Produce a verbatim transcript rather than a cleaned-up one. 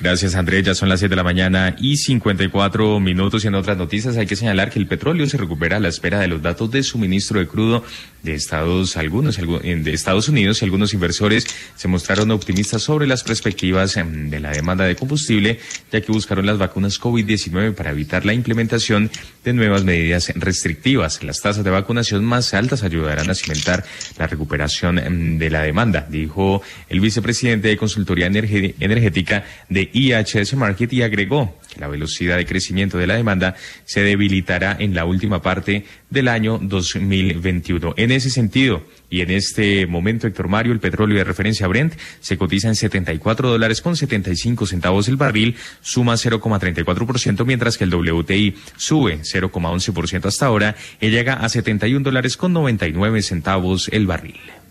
Gracias, Andrés. Ya son las siete de la mañana y cincuenta y cuatro minutos. Y en otras noticias hay que señalar que el petróleo se recupera a la espera de los datos de suministro de crudo de Estados, algunos, de Estados Unidos, y algunos inversores se mostraron optimistas sobre las perspectivas de la demanda de combustible, ya que buscaron las vacunas COVID diecinueve para evitar la implementación de nuevas medidas restrictivas. Las tasas de vacunación más altas ayudarán a cimentar la recuperación de la demanda, dijo el vicepresidente de Consultoría Energética de I H S Markit, y agregó que la velocidad de crecimiento de la demanda se debilitará en la última parte del año dos mil veintiuno. En ese sentido, y en este momento, Héctor Mario, el petróleo de referencia Brent se cotiza en setenta y cuatro dólares con setenta y cinco centavos el barril, suma cero coma treinta y cuatro por ciento, mientras que el W T I sube cero coma once por ciento hasta ahora y llega a setenta y un dólares con noventa y nueve centavos el barril.